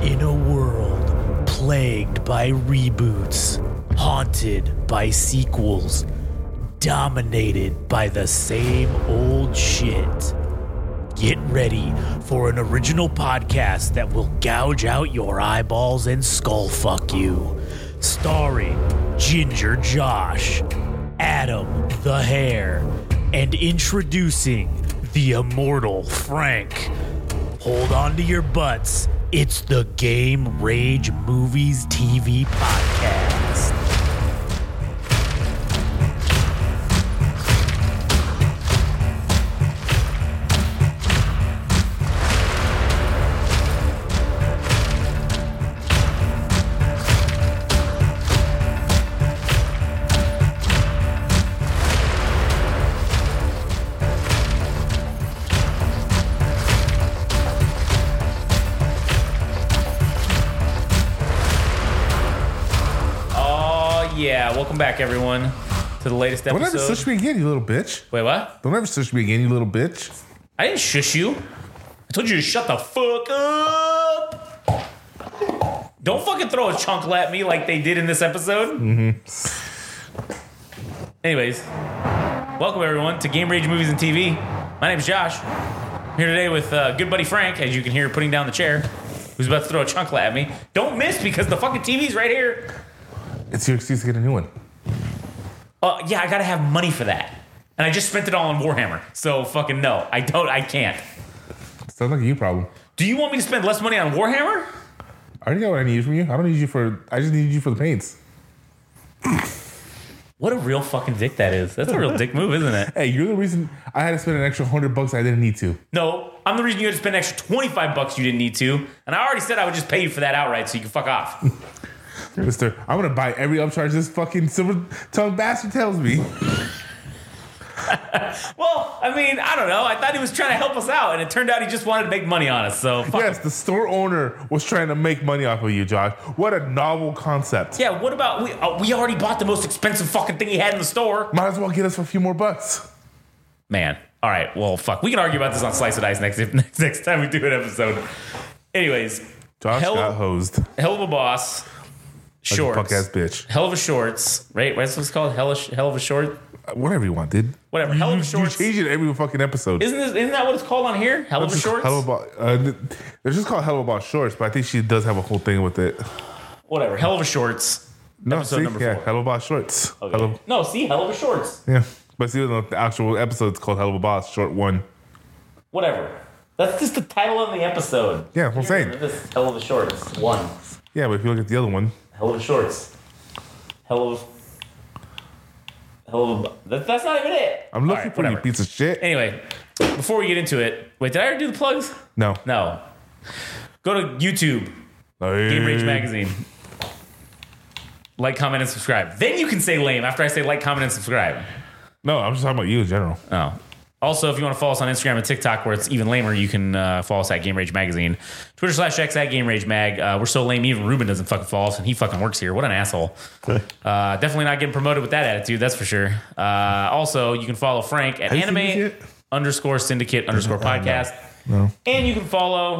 In a world plagued by reboots, haunted by sequels, dominated by the same old shit, get ready for an original podcast that will gouge out your eyeballs and skull fuck you. Starring Ginger Josh, Adam the Hare, and introducing the immortal Frank. Hold on to your butts. It's the Game Rage Movies TV Podcast. Welcome back, everyone, to the latest episode. Don't ever shush me again, you little bitch. Wait, what? Don't ever shush me again, you little bitch. I didn't shush you. I told you to shut the fuck up. Don't fucking throw a chunkle at me like they did in this episode. Anyways, welcome, everyone, to Game Rage Movies and TV. My name's Josh. I'm here today with good buddy Frank, as you can hear putting down the chair, who's about to throw a chunkle at me. Don't miss, because the fucking TV's right here. It's your excuse to get a new one. Yeah, I gotta have money for that. And I just spent it all on Warhammer. So fucking no, I can't. Sounds like a you problem. Do you want me to spend less money on Warhammer? I already got what I need from you. I just need you for the paints. What a real fucking dick that is. That's a real dick move, isn't it? Hey, you're the reason I had to spend an extra $100 I didn't need to. No, I'm the reason you had to spend an extra $25 you didn't need to. And I already said I would just pay you for that outright so you can fuck off. Mister, I'm gonna buy every upcharge this fucking silver-tongued bastard tells me. Well, I mean, I don't know. I thought he was trying to help us out, and it turned out he just wanted to make money on us. So fuck yes, the store owner was trying to make money off of you, Josh. What a novel concept. Yeah, what about we already bought the most expensive fucking thing he had in the store. Might as well get us for a few more bucks. Man, all right. Well, fuck. We can argue about this on Slice of Dice next time we do an episode. Anyways, Josh got hosed. Hell of a boss. Shorts. Like a punk ass bitch. Hell of a shorts, right? What's this called? Hell of a short? Whatever you want, dude. Whatever. Hell of a shorts. You change it every fucking episode. Isn't that what it's called on here? Hell of a shorts? They're just called Hell of a Boss Shorts, but I think she does have a whole thing with it. Whatever. Hell of a shorts. No, episode number 4. Hell of a Boss Shorts. Okay. Hell of a shorts. Yeah. But see, the actual episode's called Hell of a Boss Short 1. Whatever. That's just the title of the episode. Yeah, that's what I'm saying. This is Hell of a shorts 1. Yeah, but if you look at the other one. Hell of a shorts. That's not even it. I'm looking for you, piece of shit. Anyway, before we get into it, wait, did I already do the plugs? No. Go to YouTube, Game Rage Magazine. Like, comment, and subscribe. Then you can say lame after I say like, comment, and subscribe. No, I'm just talking about you in general. Oh. Also, if you want to follow us on Instagram and TikTok, where it's even lamer, you can follow us at Game Rage Magazine. Twitter/X at Game Rage Mag. We're so lame, even Ruben doesn't fucking follow us, and he fucking works here. What an asshole. Okay. Definitely not getting promoted with that attitude, that's for sure. Also, you can follow Frank at anime_syndicate_podcast. No. And you can follow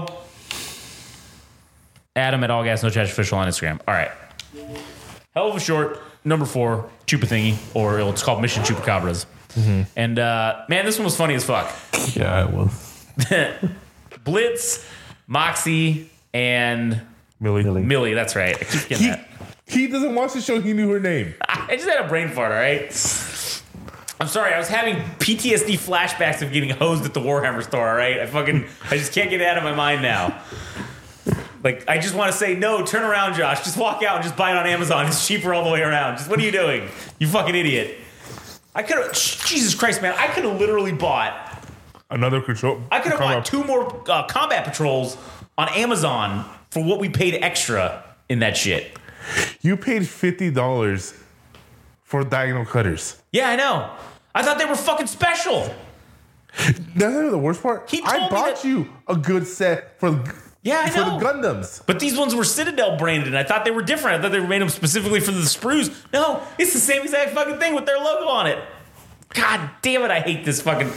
Adam at All Gas No Trash Official on Instagram. All right. Hell of a short, number 4, Chupa Thingy, or it's called Mission Chupacabras. Mm-hmm. And man, this one was funny as fuck. Yeah, it was. Blitz, Moxie, and Millie. That's right. I keep getting that. He doesn't watch the show. He knew her name. I just had a brain fart. All right. I'm sorry. I was having PTSD flashbacks of getting hosed at the Warhammer store. All right. I just can't get it out of my mind now. Like, I just want to say, no, turn around, Josh. Just walk out and just buy it on Amazon. It's cheaper all the way around. Just what are you doing? You fucking idiot. I could have, Jesus Christ, man. I could have literally bought another control. I could have bought 2 more combat patrols on Amazon for what we paid extra in that shit. You paid $50 for diagonal cutters. Yeah, I know. I thought they were fucking special. That's not even the worst part. I bought you a good set for Yeah, I know. For the Gundams. But these ones were Citadel branded, and I thought they were different. I thought they made them specifically for the sprues. No, it's the same exact fucking thing with their logo on it. God damn it, I hate this fucking...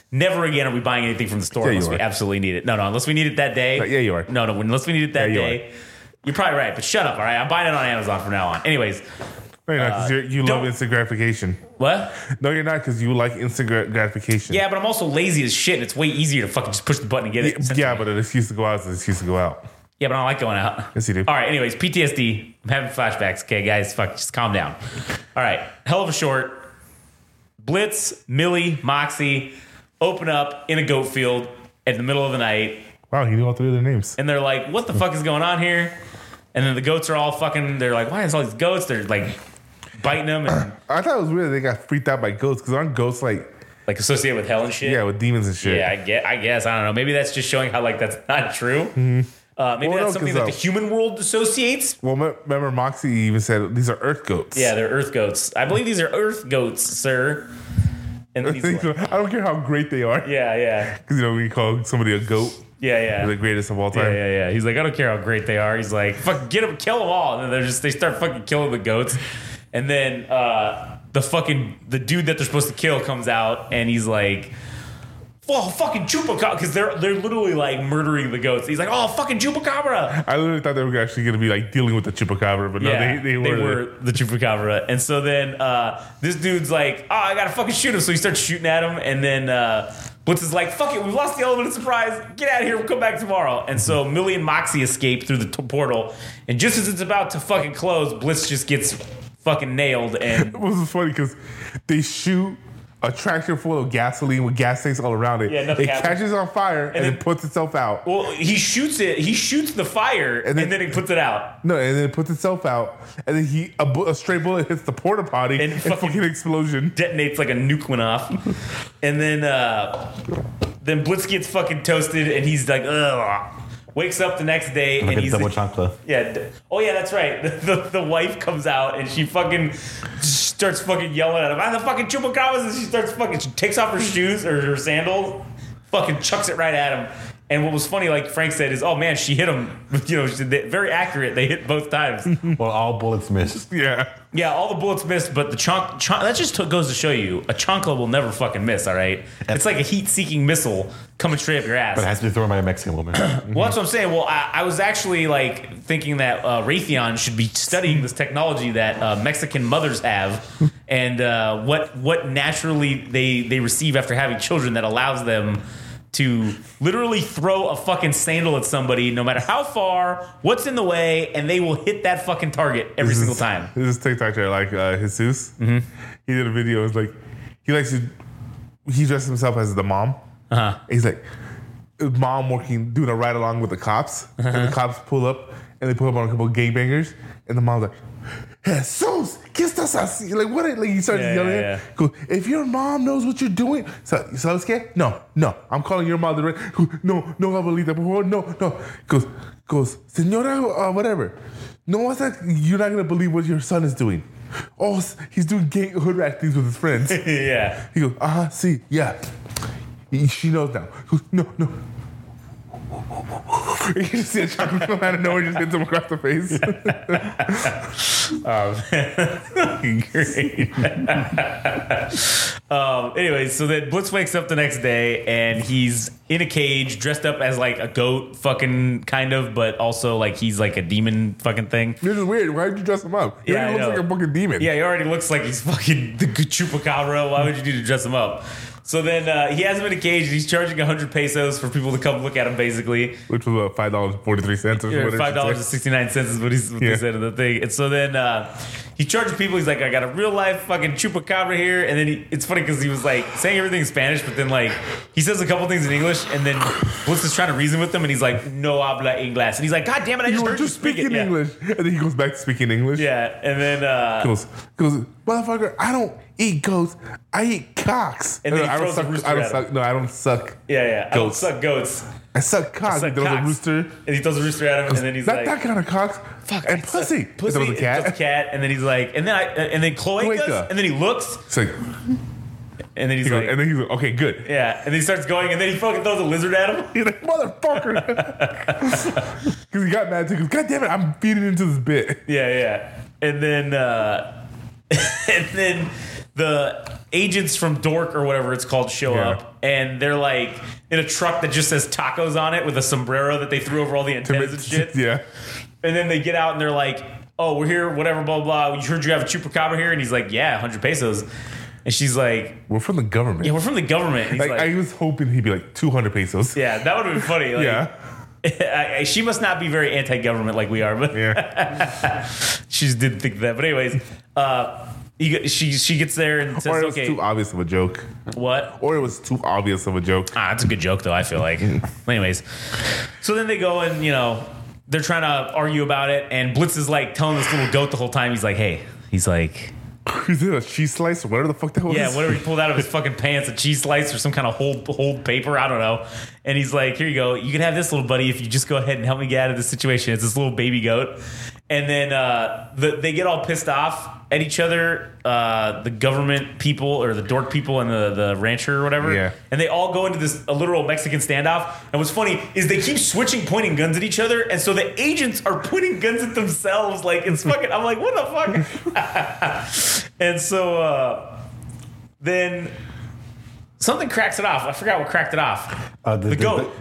Never again are we buying anything from the store Yeah, you unless we are. absolutely need it. No, unless we need it that day. Yeah, you are. No, unless we need it that Yeah, you day. You're probably right, but shut up, all right? I'm buying it on Amazon from now on. Anyways, No, you're not, 'cause you love don't- instant gratification. what? No, you're not, because you like instant gratification. Yeah, but I'm also lazy as shit, and it's way easier to fucking just push the button and get it. Yeah, but an excuse to go out is an excuse to go out. Yeah, but I don't like going out. Yes, you do. All right, anyways, PTSD. I'm having flashbacks. Okay, guys, fuck, just calm down. All right, hell of a short. Blitz, Millie, Moxie open up in a goat field in the middle of the night, Wow, he knew all three of their names. and they're like, what the fuck is going on here? And then the goats are all fucking, they're like, why is all these goats? They're like biting them and I thought it was weird that they got freaked out by goats, because aren't goats like associated with hell and shit? with demons and shit? Yeah, I guess. I don't know. Maybe that's just showing how, like, that's not true. Maybe Well, that's no, something 'cause, that the human world associates. Well, remember Moxie even said these are earth goats. Yeah, they're earth goats. I believe these are earth goats, sir. And then he's like, I don't care how great they are. yeah. Because, we call somebody a goat. Yeah. The greatest of all time. Yeah. He's like, I don't care how great they are. He's like, fuck, get them, kill them all. And then they start fucking killing the goats. And then the dude that they're supposed to kill comes out, and he's like, oh, fucking chupacabra, because they're literally like murdering the goats. He's like, oh, fucking chupacabra. I literally thought they were actually going to be like dealing with the chupacabra, but no, they were. the chupacabra. And so then this dude's like, oh, I gotta fucking shoot him. So he starts shooting at him, and then Blitz is like, fuck it, we've lost the element of surprise. Get out of here, we'll come back tomorrow. And so Millie and Moxie escape through the portal, and just as it's about to fucking close, Blitz just gets fucking nailed. And It was funny because they shoot a tractor full of gasoline with gas tanks all around it. Yeah, no it cap. catches on fire and then- it puts itself out. well, he shoots the fire, and then he puts it out. No, and then it puts itself out, and then a stray bullet hits the porta potty And and fucking- fucking explosion. Detonates like a nuke went off. And then Blitz gets fucking toasted, and he's like, ugh. Wakes up the next day, Like and a he's double chocolate. Oh yeah, that's right. The wife comes out, and she fucking starts fucking yelling at him. I'm the fucking chupacabras, and she takes off her shoes or her sandals, fucking chucks it right at him. And what was funny, like Frank said, is, oh man, she hit him. Very accurate. They hit both times. Well, all bullets missed. Yeah. Yeah, all the bullets missed, but the chunk that just goes to show you, a chancla will never fucking miss, all right? It's like a heat-seeking missile coming straight up your ass. But it has to be thrown by a Mexican woman. Well, that's what I'm saying. Well, I was actually like thinking that Raytheon should be studying this technology that Mexican mothers have, and what naturally they receive after having children that allows them to literally throw a fucking sandal at somebody, no matter how far, what's in the way, and they will hit that fucking target every single time. This is TikTok like Jesus. He did a video. It's like he dressed himself as the mom. He's like mom doing a ride along with the cops, and the cops pull up and they pull up on a couple of gangbangers, and the mom's like, Jesus, ¿qué estás así? Like what? Like he starts yelling at her. Goes, if your mom knows what you're doing, ¿sabes qué? No, I'm calling your mother. Right? No, abuelita, por favor, no. Goes, señora, whatever. No, you're not gonna believe what your son is doing. Oh, he's doing hood rat things with his friends. Yeah. He goes, see, yeah. She knows now. He goes, no. You can see a chocolate come out of nowhere, just hits him across the face. Great. Anyway, so then Blitz wakes up the next day, and he's in a cage, dressed up as like a goat, fucking kind of, but also like he's like a demon fucking thing. This is weird. Why did you dress him up? He Yeah, already I looks know. like a fucking demon. Yeah, he already looks like he's fucking the chupacabra. Why would you need to dress him up? So then he has him in a cage, and he's charging 100 pesos for people to come look at him, basically. Which was $5.43 or whatever. $5.69 is what they said in the thing. And so then he charges people. He's like, I got a real life fucking chupacabra here. And then it's funny because he was like saying everything in Spanish, but then like he says a couple things in English, and then Blitz is trying to reason with him, and he's like, no habla inglés. And he's like, God damn it, I You just were heard you just speak it. speaking Yeah. English. And then he goes back to speaking English. Yeah, and then Goes, motherfucker, I don't eat goats. I eat cocks. And then he I don't throws a suck. rooster I don't at him. suck. No, I don't suck. yeah, I don't Goats. suck goats. I suck cocks. Suck He throws a cocks. rooster. And he throws a rooster at him, and then he's like, that kind of cocks. fuck, And I suck pussy. pussy. If it was a cat. It's a cat, and then he's like, and then Cloaca, Cloaca. and then he looks, It's like, and then he's like, and then he's like, okay, good. yeah, and then he starts going, and then he fucking throws a lizard at him. He's like, motherfucker. Because he got mad too. Because, God damn it, I'm feeding into this bit. Yeah, and then and then agents from Dork or whatever it's called show up, and they're like in a truck that just says tacos on it with a sombrero that they threw over all the antennas and shit. Yeah. And then they get out and they're like, oh, we're here, whatever, blah, blah, blah. We heard you have a chupacabra here. And he's like, yeah, 100 pesos. And she's like, We're from the government. yeah, we're from the government. And he's Like, I was hoping he'd be like 200 pesos. yeah, that would have been funny. Like, Yeah. she must not be very anti-government like we are, but Yeah. she just didn't think that. But anyways, she gets there and says, Or it was okay, too obvious of a joke. what? Or it was too obvious of a joke. That's a good joke, though, I feel like. Anyways, so then they go and, they're trying to argue about it, and Blitz is like telling this little goat the whole time. He's like, hey, he's like, Is it a cheese slice or whatever the fuck that was? yeah, whatever he pulled out of his fucking pants, a cheese slice or some kind of hold paper, I don't know. And he's like, here you go. You can have this, little buddy, if you just go ahead and help me get out of this situation. It's this little baby goat. And then they get all pissed off at each other, the government people or the dork people and the rancher or whatever. Yeah. And they all go into a literal Mexican standoff. And what's funny is they keep switching pointing guns at each other. And so the agents are pointing guns at themselves. Like, it's fucking, I'm like, what the fuck? And so then something cracks it off. I forgot what cracked it off. The goat.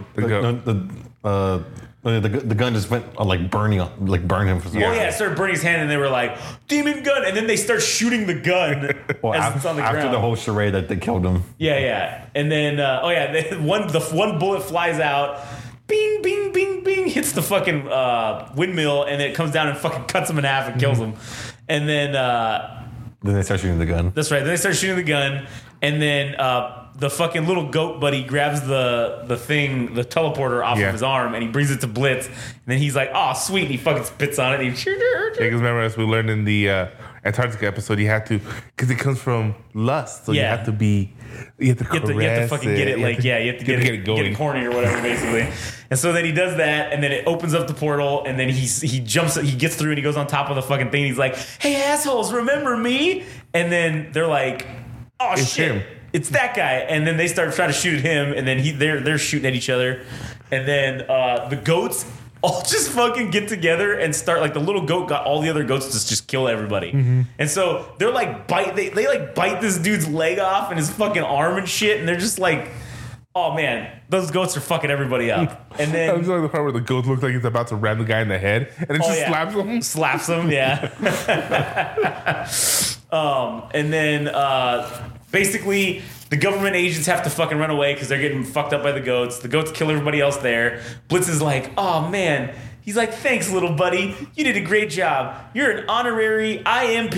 The gun just went burned him for some Oh yeah, it started burning his hand, and they were like, "Demon gun!" And then they start shooting the gun as it's on the ground. After the whole charade that they killed him. Yeah. And then, the one bullet flies out, bing, bing, bing, bing, hits the fucking windmill, and it comes down and fucking cuts him in half and kills him. And then they start shooting the gun. that's right. Then they start shooting the gun, and then the fucking little goat buddy grabs the teleporter off of his arm, and he brings it to Blitz. And then he's like, "Oh, sweet!" And he fucking spits on it. And he because remember, as we learned in the Antarctica episode, you have to, because it comes from lust, so you have to fucking get it, you have to get it corny or whatever, basically. And so then he does that, and then it opens up the portal, and then he jumps, he gets through, and he goes on top of the fucking thing. And he's like, "Hey assholes, remember me?" And then they're like, "Oh It's shit." him. It's that guy, and then they start trying to shoot at him, and then they're shooting at each other, and then the goats all just fucking get together and start, like, the little goat got all the other goats to just kill everybody, and so they're like they bite this dude's leg off and his fucking arm and shit, and they're just like, oh man, those goats are fucking everybody up. And then I was like the part where the goat looks like he's about to ram the guy in the head, and it slaps him, yeah. And then basically, the government agents have to fucking run away because they're getting fucked up by the goats. The goats kill everybody else there. Blitz is like, oh man. He's like, thanks, little buddy. You did a great job. You're an honorary IMP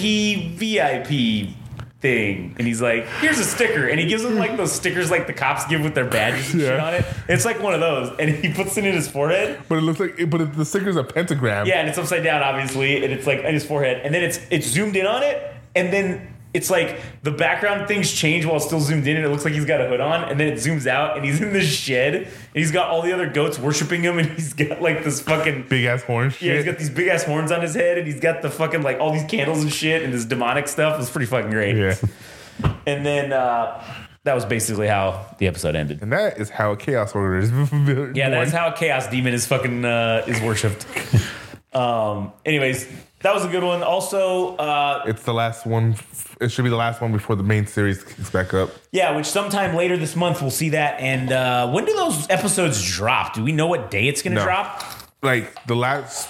VIP thing. And he's like, here's a sticker. And he gives him like those stickers like the cops give with their badges and shit on it. It's like one of those. And he puts it in his forehead. But it looks like, the sticker's a pentagram. Yeah, and it's upside down, obviously. And it's like in his forehead. And then it's zoomed in on it. And then it's like the background things change while it's still zoomed in, and it looks like he's got a hood on, and then it zooms out, and he's in this shed, and he's got all the other goats worshiping him, and he's got like this fucking big ass horns. Yeah, he's got these big ass horns on his head, and he's got the fucking like all these candles and shit, and this demonic stuff. It's pretty fucking great. Yeah. And then that was basically how the episode ended. And that is how a chaos order is. Yeah, that's how a chaos demon is fucking is worshipped. Anyways, that was a good one. Also, it's the last one. It should be the last one before the main series kicks back up. Yeah, which sometime later this month we'll see that. And when do those episodes drop? Do we know what day it's going to drop? Like the last.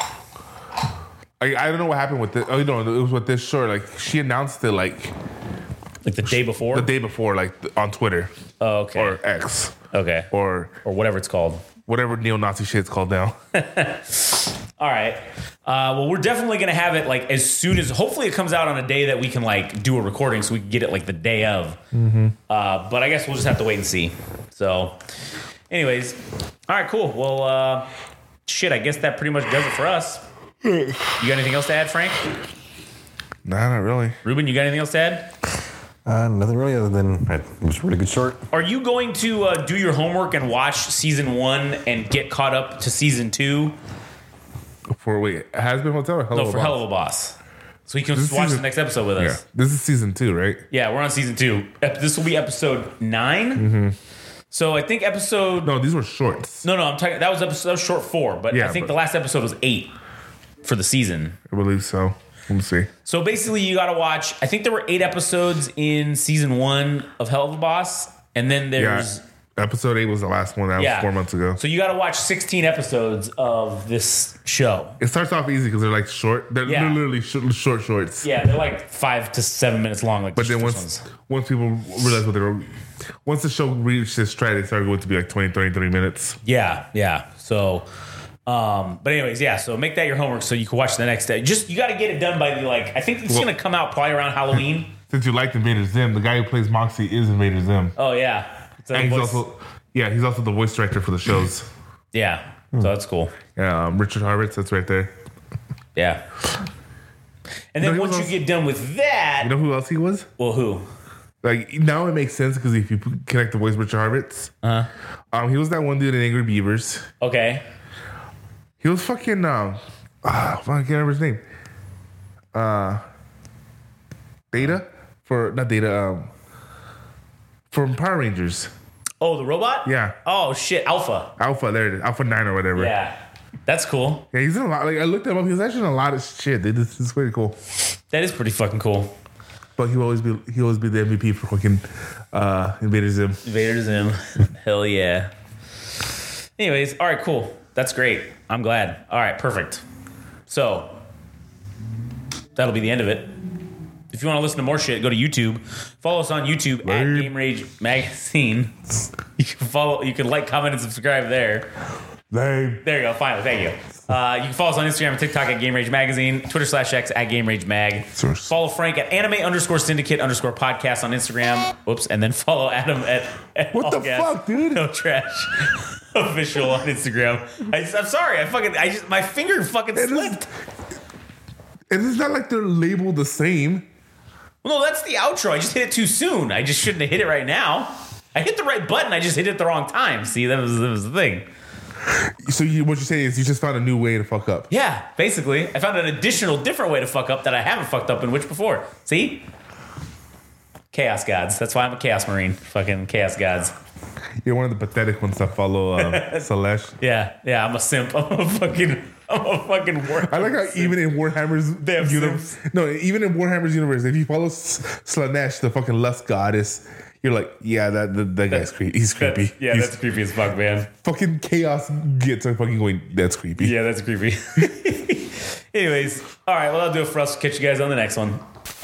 I don't know what happened with this. Oh, you know, it was with this short. Like she announced it like the day before. The day before, like on Twitter. Oh, okay. Or X. Okay. Or whatever it's called. Whatever neo-Nazi shit's called now. All right. Well, we're definitely going to have it like as soon as, hopefully it comes out on a day that we can like do a recording so we can get it like the day of. But I guess we'll just have to wait and see. So anyways, all right, cool. Well, shit, I guess that pretty much does it for us. You got anything else to add, Frank? Nah, not really. Ruben, you got anything else to add? Nothing really other than it was a really good short. Are you going to do your homework and watch season 1 and get caught up to season 2? Has been Hotel or Hell of a Boss? No, for Hell of a Boss. So you can watch the next episode with us. Yeah. This is season 2, right? Yeah, we're on season 2. This will be episode 9. So I think episode... No, these were shorts. No, I'm talking... That was short 4, but I think the last episode was 8 for the season. I believe so. Let me see. So basically, you got to watch. I think there were 8 episodes in season 1 of Hell of a Boss, and then there's episode 8 was the last one. That was 4 months ago. So you got to watch 16 episodes of this show. It starts off easy because they're like short. They're literally short shorts. Yeah, they're like 5 to 7 minutes long. Like, But then once people realize what they were, once the show reached its stride, it started going to be like 20, 30 minutes. Yeah. So, but anyways, so make that your homework so you can watch the next day. Just you got to get it done by I think it's gonna come out probably around Halloween. Since you liked Invader Zim, the guy who plays Moxie is Invader Zim. Oh yeah, and he's also the voice director for the shows. Yeah, so that's cool. Yeah, Richard Harvitz, that's right there. Yeah. And then once you get done with that, you know who else he was? Well, who? Like now it makes sense because if you connect the voice Richard Harvitz, he was that one dude in Angry Beavers. Okay. He was fucking I can't remember his name. Data from Power Rangers. Oh, the robot? Yeah. Oh shit, Alpha. There it is. Alpha 9 or whatever. Yeah. That's cool. Yeah, he's in a lot. Like I looked him up. He was actually in a lot of shit. This is pretty cool. That is pretty fucking cool. But he'll always be the MVP for fucking Invader Zim. Invader Zim. Hell yeah. Anyways, all right, cool. That's great. I'm glad. All right, perfect. So that'll be the end of it. If you want to listen to more shit, go to YouTube. Follow us on YouTube at Game Rage Magazine. You can like, comment, and subscribe there. Lame. There you go. Finally, thank you. You can follow us on Instagram and TikTok at Game Rage Magazine, Twitter/X at Game Rage Mag. Follow Frank at anime_syndicate_podcast on Instagram. Whoops. And then follow Adam at what the fuck, dude? No Trash Official on Instagram. I'm sorry. My finger fucking slipped. And it's not like they're labeled the same. Well, no, that's the outro. I just hit it too soon. I just shouldn't have hit it right now. I hit the right button. I just hit it the wrong time. See, that was the thing. So what you're saying is you just found a new way to fuck up. Yeah, basically. I found an different way to fuck up that I haven't fucked up in which before. See? Chaos gods. That's why I'm a chaos marine. Fucking chaos gods. You're one of the pathetic ones that follow Celeste. Yeah, I'm a simp. I'm a fucking Warhammer. I like how even in Warhammer's universe, even in Warhammer's universe, if you follow Slanesh, the fucking lust goddess, you're like, yeah, that guy's creepy. He's creepy. That's creepy as fuck, man. Fucking chaos gets are fucking going. That's creepy. Yeah, that's creepy. Anyways, all right. Well, that'll do it for us. Catch you guys on the next one.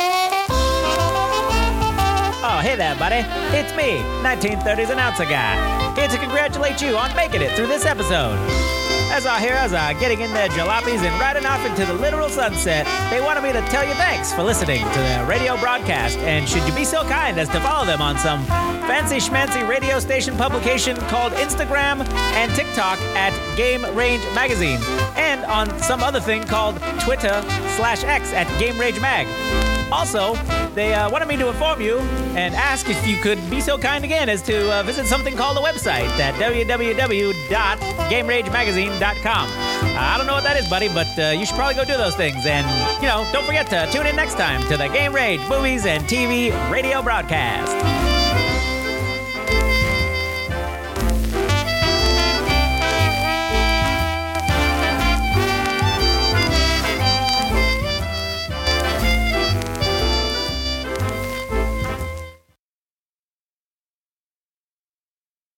Oh, hey there, buddy. It's me, 1930s announcer guy, here to congratulate you on making it through this episode. As our heroes are getting in their jalopies and riding off into the literal sunset, they wanted me to tell you thanks for listening to their radio broadcast, and should you be so kind as to follow them on some fancy schmancy radio station publication called Instagram and TikTok at Game Range Magazine, and on some other thing called Twitter/X at Game Rage Mag. Also, they wanted me to inform you and ask if you could be so kind again as to visit something called a website at www.GameRageMagazine.com. I don't know what that is, buddy, but you should probably go do those things. And, don't forget to tune in next time to the Game Rage Movies and TV radio broadcast.